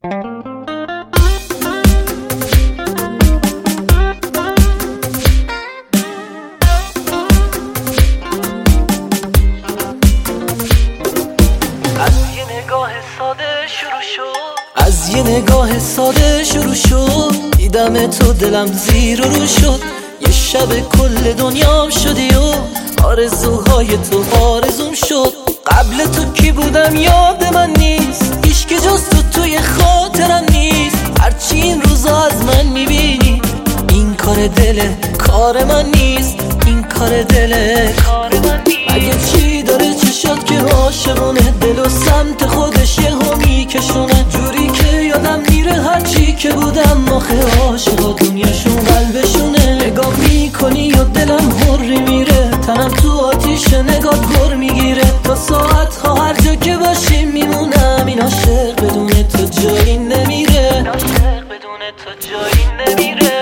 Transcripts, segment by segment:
از یه نگاه ساده شروع شد، دیدم تو دلم زیر و رو شد. یه شب کل دنیام شدی و آرزوهای تو آرزوم شد. قبل تو کی بودم یاد من نیست، هیچ که جز تو توی خاطرم نیست. هرچی این روزا از من میبینی، این کار دله کار من نیست، این کار دله کار من نیست. مگه چی داره چشات که عاشقونه، دل و سمت خودش یهو میکشونه. جوری که یادم میره هرچی که بودم، آخه عاشقا دنیاشون قلبشونه. نگاه میکنی و دلم هری میره، تنم تو آتیش نگاه گر میگیره. تا ساعت ها هر جا که باشیم میمونم، این عاشق بدون تو جایی نمیره، عاشق بدون تو جایی نمیره.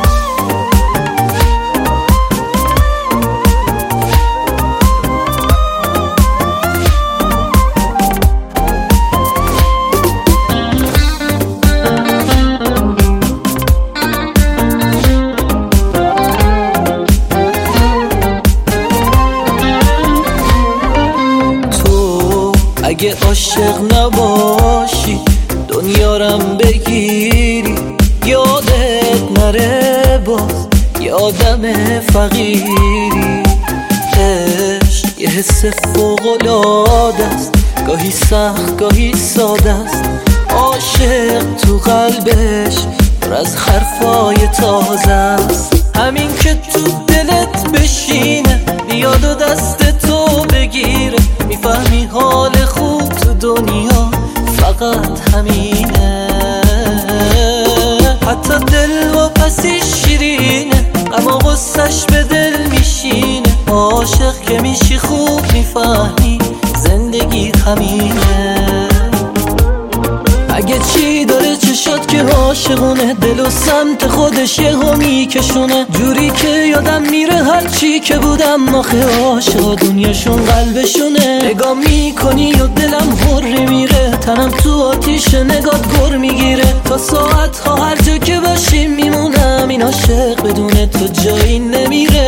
اگه عاشق نباشی دنیارم بگیری، یادت نره باز یادم فقیری. عشق یه حس فوق‌العاده است، گاهی سخت گاهی ساده است. عاشق تو قلبش پر از حرفای تازه است. همین که تو دلت بشینه، بیاد و دست تو بگیره. میفهمی حال خوب تو دنیا فقط همینه. حتی دل و پسی شیرینه، اما غصش به دل میشینه. عاشق که میشی خوب میفهمی زندگی همینه. اگه چی داره چشات که عاشقونه، دل و سمت خودش یهو میکشونه. جوری که یادم میره هرچی که بودم، آخه عاشقا دنیاشون قلبشونه. نگاه میکنی و دلم هری میره، تنم تو آتیش نگاه گر میگیره. تا ساعت ها هر جا که باشیم میمونم، این عاشق بدون تو جایی نمیره.